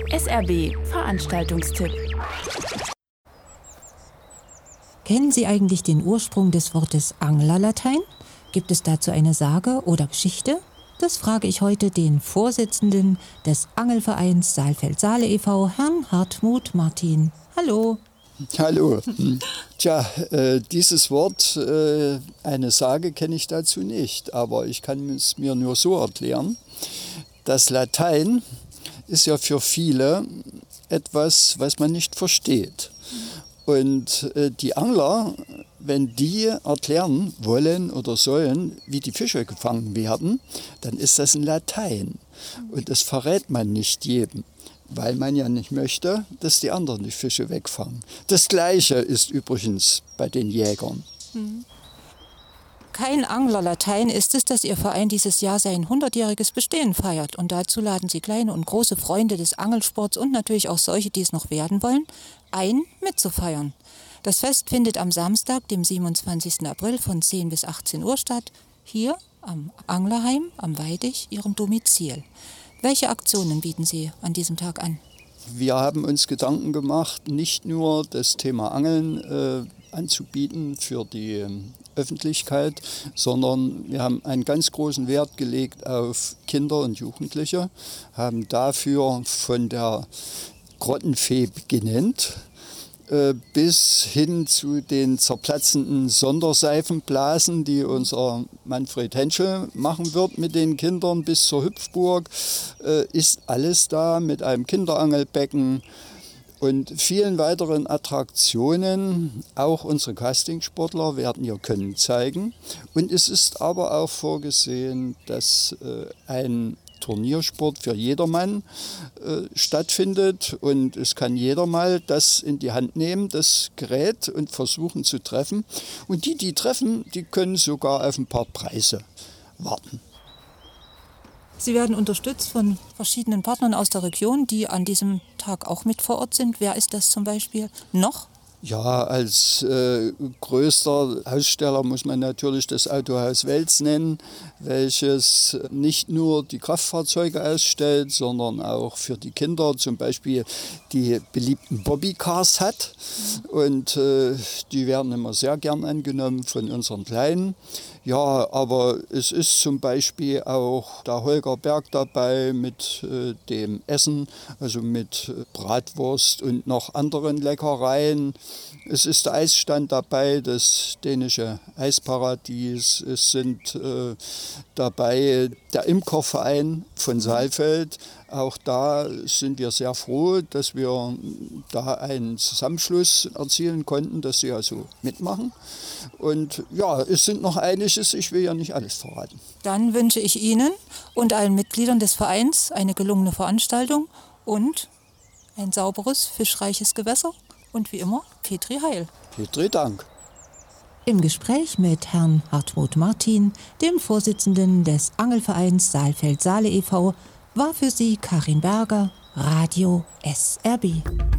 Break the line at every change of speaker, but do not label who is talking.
SRB Veranstaltungstipp.
Kennen Sie eigentlich den Ursprung des Wortes Anglerlatein? Gibt es dazu eine Sage oder Geschichte? Das frage ich heute den Vorsitzenden des Angelvereins Saalfeld-Saale e.V., Herrn Hartmut Martin. Hallo.
Hallo. Tja, dieses Wort, eine Sage kenne ich dazu nicht, aber ich kann es mir nur so erklären. Das Latein ist ja für viele etwas, was man nicht versteht. Und die Angler, wenn die erklären wollen oder sollen, wie die Fische gefangen werden, dann ist das in Latein. Und das verrät man nicht jedem, weil man ja nicht möchte, dass die anderen die Fische wegfangen. Das Gleiche ist übrigens bei den Jägern.
Kein Anglerlatein ist es, dass Ihr Verein dieses Jahr sein 100-jähriges Bestehen feiert. Und dazu laden Sie kleine und große Freunde des Angelsports und natürlich auch solche, die es noch werden wollen, ein, mitzufeiern. Das Fest findet am Samstag, dem 27. April von 10 bis 18 Uhr statt, hier am Anglerheim am Weidich, Ihrem Domizil. Welche Aktionen bieten Sie an diesem Tag an?
Wir haben uns Gedanken gemacht, nicht nur das Thema Angeln anzubieten für die Öffentlichkeit, sondern wir haben einen ganz großen Wert gelegt auf Kinder und Jugendliche, haben dafür von der Grottenfee beginnend bis hin zu den zerplatzenden Sonderseifenblasen, die unser Manfred Henschel machen wird mit den Kindern, bis zur Hüpfburg, ist alles da mit einem Kinderangelbecken und vielen weiteren Attraktionen. Auch unsere Castingsportler werden ihr Können zeigen. Und es ist aber auch vorgesehen, dass ein Turniersport für jedermann stattfindet. Und es kann jeder mal das in die Hand nehmen, das Gerät, und versuchen zu treffen. Und die treffen, die können sogar auf ein paar Preise warten.
Sie werden unterstützt von verschiedenen Partnern aus der Region, die an diesem Tag auch mit vor Ort sind. Wer ist das zum Beispiel noch?
Ja, als größter Aussteller muss man natürlich das Autohaus Welz nennen, welches nicht nur die Kraftfahrzeuge ausstellt, sondern auch für die Kinder zum Beispiel die beliebten Bobbycars hat. Und die werden immer sehr gern angenommen von unseren Kleinen. Ja, aber es ist zum Beispiel auch der Holger Berg dabei mit dem Essen, also mit Bratwurst und noch anderen Leckereien. Es ist der Eisstand dabei, das dänische Eisparadies. Es sind dabei der Imkerverein von Saalfeld. Auch da sind wir sehr froh, dass wir da einen Zusammenschluss erzielen konnten, dass sie also mitmachen. Und ja, es sind noch einiges, ich will ja nicht alles verraten.
Dann wünsche ich Ihnen und allen Mitgliedern des Vereins eine gelungene Veranstaltung und ein sauberes, fischreiches Gewässer. Und wie immer, Petri Heil.
Petri Dank.
Im Gespräch mit Herrn Hartmut Martin, dem Vorsitzenden des Angelvereins Saalfeld-Saale e.V., war für Sie Karin Berger, Radio SRB.